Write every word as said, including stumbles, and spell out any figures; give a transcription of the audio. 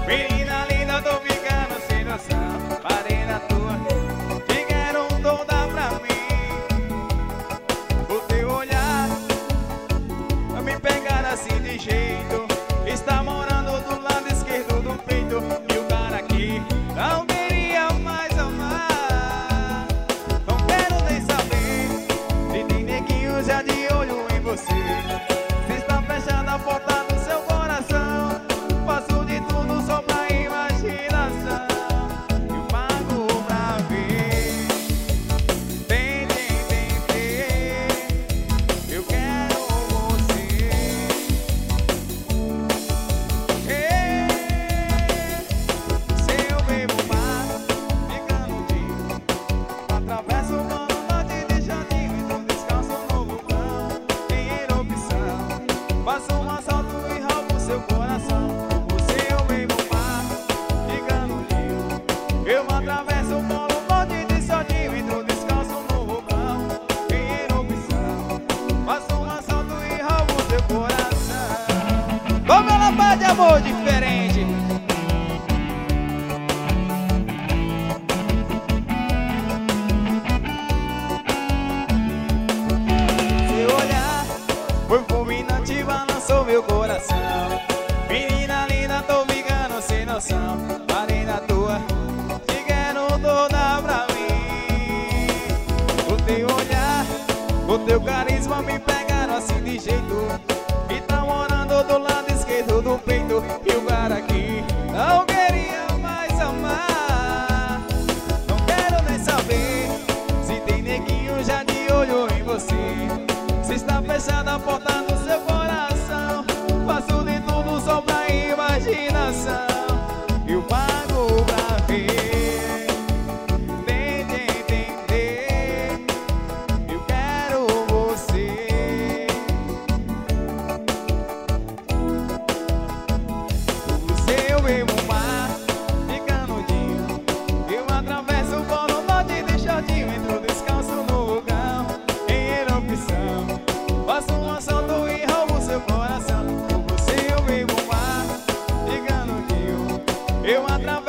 Menina linda, tô ficando sem noção. Parei na tua, te quero toda pra mim. O teu olhar me pegar assim de jeito. Está morando do lado esquerdo do peito. E o cara aqui não queria mais amar. Não quero nem saber se tem neguinho já de olho em você. Se está fechada a porta do seu coração, faço de tudo só pra imaginação. Eu pago pra ver. Tem, tem, tem, tem. Eu quero você. Ei, se eu bebo mar, fica no dia. Atravesso o mano, bate de jardim, então descalço no vulcão. Em erupção, faço um assalto e roubo seu coração. Você eu bebo mar, fica no dia. Eu atravesso o polo, bate de jardim, então descalço no vulcão. Em erupção, faço um assalto e roubo seu coração. Como ela pede amor diferente. Seu olhar foi fulminante, balançou meu coração. Menina linda, tô ficando sem noção. Parei na tua, te quero toda pra mim. O teu olhar, o teu carisma me pegaram assim de jeito. E tá morando do lado esquerdo do peito. E o cara aqui não queria mais amar. Não quero nem saber se tem neguinho já de olho em você. Se está fechada a porta do seu coração, faço de tudo só pra imaginação. Eu pago pra ver. Tem, tem, tem, tem. Eu quero você. Você eu bebo mar, fica no dia. Eu atravesso o polo, norte de shortinho, entro descalço no vulcão. Em erupção, faço um assalto e roubo seu coração. Você eu bebo mar, fica no dia. Eu atravesso